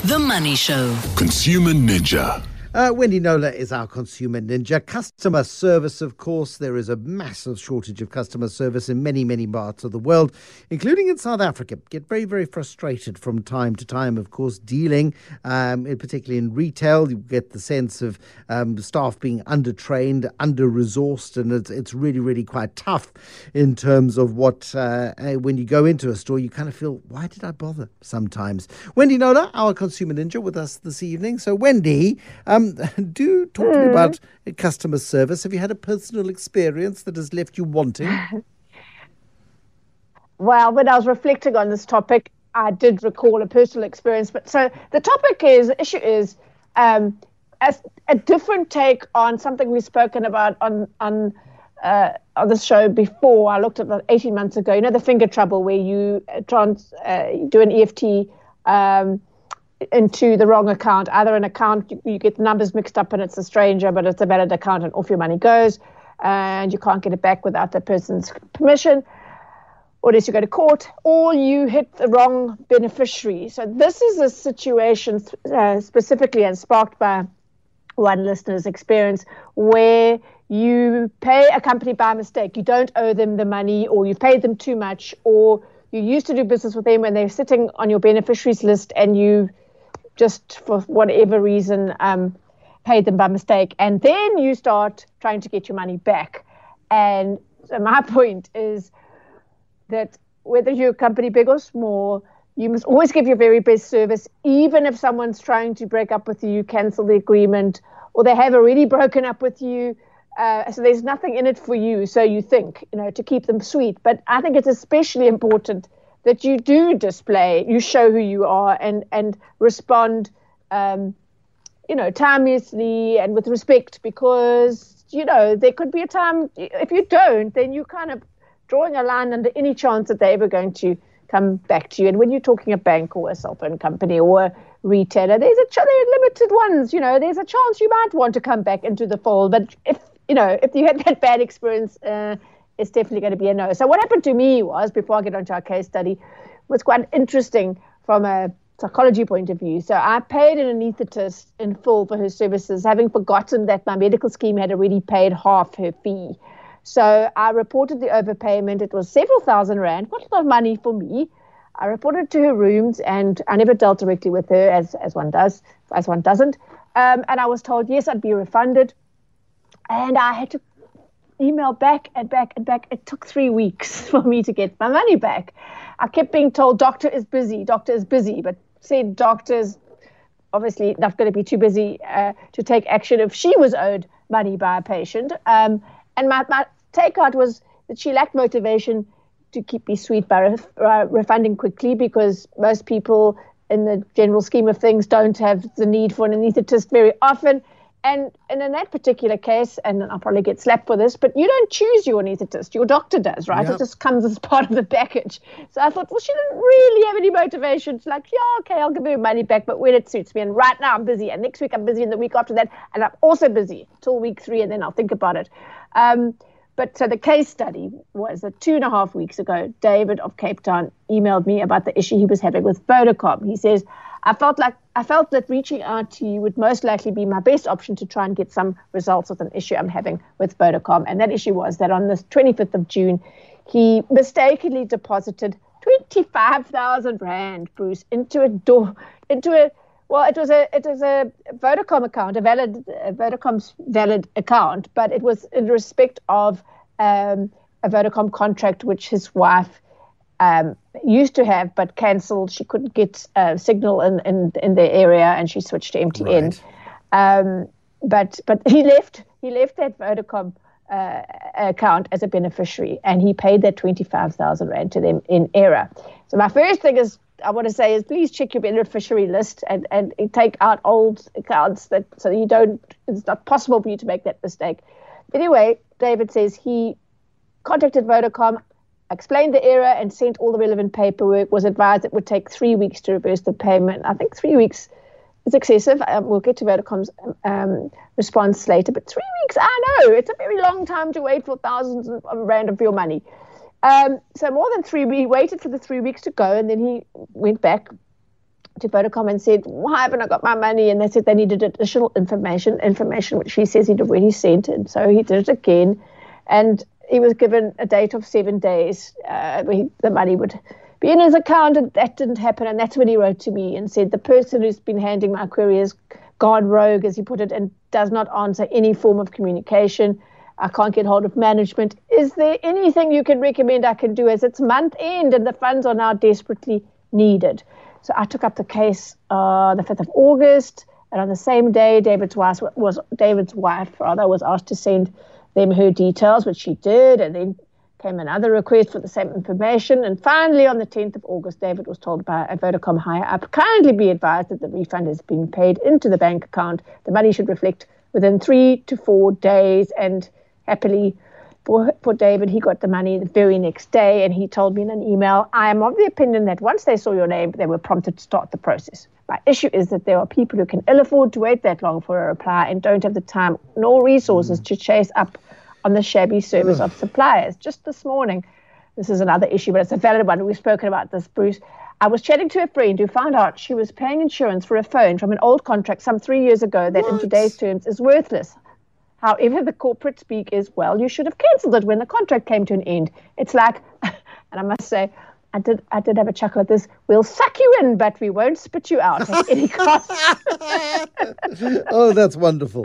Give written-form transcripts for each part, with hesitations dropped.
The Money Show. Consumer Ninja. Wendy Knowler is our consumer ninja. Customer service, of course. There is a massive shortage of customer service in many, many parts of the world, including in South Africa. Get very, very frustrated from time to time, of course, dealing, particularly in retail. You get the sense of staff being undertrained, under-resourced, and it's really, really quite tough in terms of what, when you go into a store, you kind of feel, why did I bother sometimes? Wendy Knowler, our consumer ninja, with us this evening. So, Wendy, do talk to me about customer service. Have you had a personal experience that has left you wanting? Well, when I was reflecting on this topic, I did recall a personal experience. But so the issue is a different take on something we've spoken about on this show before. I looked at that 18 months ago. You know, the finger trouble where you do an EFT into the wrong account, either an account you get the numbers mixed up and it's a stranger, but it's a valid account and off your money goes, and you can't get it back without the person's permission, or unless you go to court, or you hit the wrong beneficiary. So this is a situation specifically and sparked by one listener's experience where you pay a company by mistake. You don't owe them the money, or you've paid them too much, or you used to do business with them and they're sitting on your beneficiaries list and you just for whatever reason paid them by mistake, and then you start trying to get your money back. And so my point is that whether you're a company big or small, you must always give your very best service, even if someone's trying to break up with you, cancel the agreement, or they have already broken up with you. So there's nothing in it for you, so you think, to keep them sweet. But I think it's especially important that you do you show who you are and respond, timeously and with respect, because, there could be a time, if you don't, then you're kind of drawing a line under any chance that they're ever going to come back to you. And when you're talking a bank or a cell phone company or a retailer, there are limited ones, there's a chance you might want to come back into the fold. But if you had that bad experience, it's definitely going to be a no. So what happened to me was, before I get onto our case study, was quite interesting from a psychology point of view. So I paid an anaesthetist in full for her services, having forgotten that my medical scheme had already paid half her fee. So I reported the overpayment. It was several thousand rand, quite a lot of money for me. I reported to her rooms, and I never dealt directly with her, as one does, as one doesn't. And I was told, yes, I'd be refunded. And I had to email back and back and back. It took 3 weeks for me to get my money back. I kept being told, doctor is busy, but said doctor's obviously not going to be too busy to take action if she was owed money by a patient. And my takeout was that she lacked motivation to keep me sweet by refunding quickly, because most people in the general scheme of things don't have the need for an anaesthetist very often. And in that particular case, and I'll probably get slapped for this, but you don't choose your anaesthetist. Your doctor does, right? Yep. It just comes as part of the package. So I thought, well, she didn't really have any motivation. She's like, yeah, okay, I'll give her money back, but when it suits me. And right now I'm busy. And next week I'm busy, and the week after that. And I'm also busy till week 3, and then I'll think about it. But so the case study was that 2.5 weeks ago, David of Cape Town emailed me about the issue he was having with Vodacom. He says, I felt that reaching out to you would most likely be my best option to try and get some results with an issue I'm having with Vodacom. And that issue was that on the 25th of June, he mistakenly deposited 25,000 rand, Bruce, it was a Vodacom account, Vodacom's valid account, but it was in respect of a Vodacom contract which his wife used to have but cancelled. She couldn't get signal in the area, and she switched to MTN. Right. But he left that Vodacom account as a beneficiary, and he paid that 25,000 rand to them in error. So my first thing I want to say is, please check your beneficiary list and take out old accounts so it's not possible for you to make that mistake. Anyway, David says he contacted Vodacom, explained the error, and sent all the relevant paperwork. Was advised it would take 3 weeks to reverse the payment. I think 3 weeks is excessive. We'll get to Vodacom's response later, but 3 weeks, I know, it's a very long time to wait for thousands of rand of your money. So more than 3 weeks, he waited for the 3 weeks to go, and then he went back to Vodacom and said, why haven't I got my money? And they said they needed additional information which he says he'd already sent. And so he did it again. And he was given a date of 7 days where the money would be in his account, and that didn't happen. And that's when he wrote to me and said, the person who's been handling my query has gone rogue, as he put it, and does not answer any form of communication. I can't get hold of management. Is there anything you can recommend I can do, as it's month end and the funds are now desperately needed? So I took up the case the 5th of August, and on the same day, David's wife was asked to send them her details, which she did, and then came another request for the same information. And finally, on the 10th of August, David was told by a Vodacom higher-up, kindly be advised that the refund is being paid into the bank account. The money should reflect within 3 to 4 days, and happily for David, he got the money the very next day, and he told me in an email, I am of the opinion that once they saw your name, they were prompted to start the process. My issue is that there are people who can ill afford to wait that long for a reply and don't have the time nor resources to chase up on the shabby service of suppliers. Just this morning, this is another issue, but it's a valid one. We've spoken about this, Bruce. I was chatting to a friend who found out she was paying insurance for a phone from an old contract some 3 years ago that in today's terms is worthless. However, the corporate speak is, well, you should have cancelled it when the contract came to an end. It's like, and I must say, I did have a chuckle at this, we'll suck you in, but we won't spit you out at any cost. Oh, that's wonderful.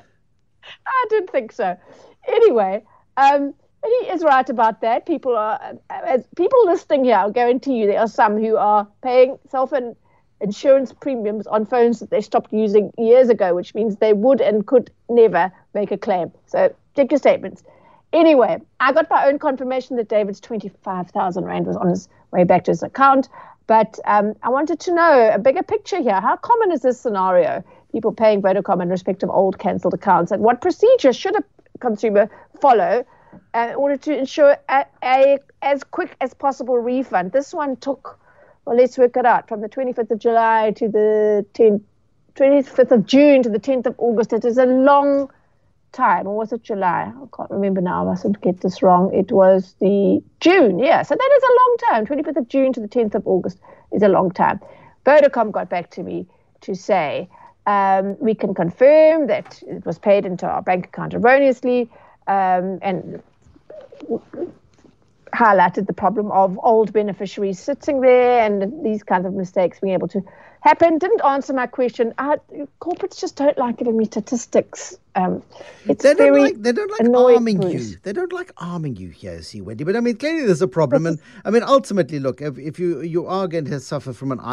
I didn't think so. Anyway, he is right about that. People listening here, I'll guarantee you there are some who are paying insurance premiums on phones that they stopped using years ago, which means they would and could never make a claim. So take your statements. Anyway, I got my own confirmation that David's 25,000 Rand was on his way back to his account. But I wanted to know a bigger picture here. How common is this scenario? People paying Vodacom in respect of old cancelled accounts, and what procedure should a consumer follow in order to ensure a as quick as possible refund? This one took, well, let's work it out, from the 25th of July to the 25th of June to the 10th of August. It is a long time. Or was it July? I can't remember now. I mustn't get this wrong. It was the June. Yeah, so that is a long time. 25th of June to the 10th of August is a long time. Vodacom got back to me to say, we can confirm that it was paid into our bank account erroneously, and highlighted the problem of old beneficiaries sitting there and these kinds of mistakes being able to happen. Didn't answer my question. Corporates just don't like giving me statistics. They don't like arming Bruce. you. They don't like arming you here, see, Wendy. But I mean, clearly there's a problem. And I mean, ultimately, look, if you are going to suffer from an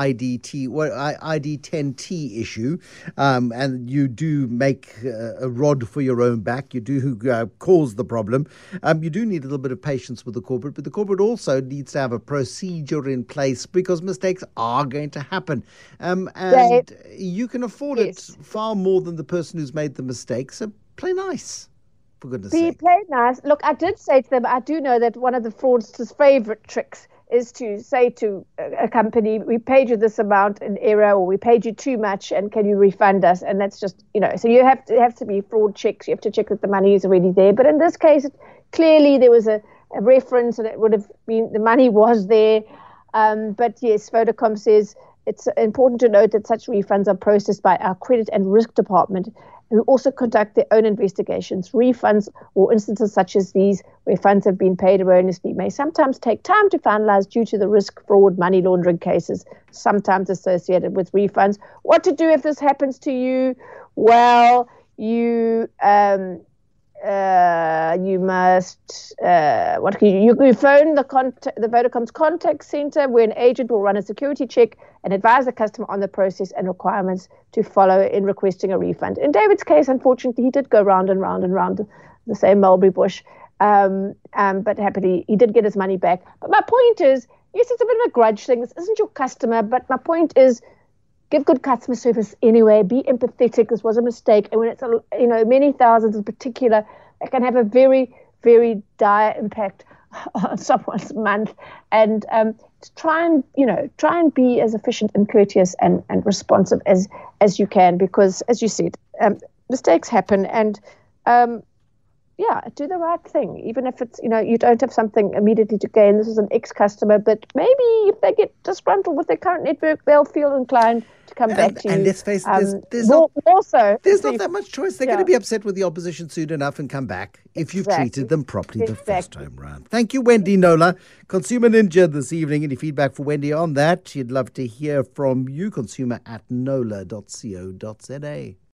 ID10T issue, and you do make a rod for your own back, you do cause the problem, you do need a little bit of patience with the corporate. But the corporate also needs to have a procedure in place, because mistakes are going to happen. And you can afford it far more than the person who's made the mistake. So play nice, for goodness sake. Play nice. Look, I did say to them, I do know that one of the fraudsters' favourite tricks is to say to a company, we paid you this amount in error, or we paid you too much, and can you refund us? And that's just, so you have to be fraud checks. You have to check that the money is already there. But in this case, clearly there was a reference, and it would have been, the money was there. But yes, Vodacom says it's important to note that such refunds are processed by our credit and risk department, who also conduct their own investigations. Refunds or instances such as these, where funds have been paid erroneously, may sometimes take time to finalize due to the risk, fraud, money laundering cases sometimes associated with refunds. What to do if this happens to you? Well, you must you phone the Vodacom's contact center, where an agent will run a security check and advise the customer on the process and requirements to follow in requesting a refund. In David's case, unfortunately, he did go round and round and round the same mulberry bush, but happily he did get his money back. But my point is, yes, it's a bit of a grudge thing. This isn't your customer, but my point is, give good customer service anyway. Be empathetic. This was a mistake, and when it's many thousands in particular, it can have a very, very dire impact on someone's month. And try and be as efficient and courteous and responsive as you can, because, as you said, mistakes happen, and do the right thing, even if it's, you don't have something immediately to gain. This is an ex-customer, but maybe if they get disgruntled with their current network, they'll feel inclined to come back to you. And let's face it, there's not that much choice. They're going to be upset with the opposition soon enough and come back if you've treated them properly the first time round. Thank you, Wendy Knowler, Consumer Ninja this evening. Any feedback for Wendy on that? She'd love to hear from you, consumer@knowler.co.za.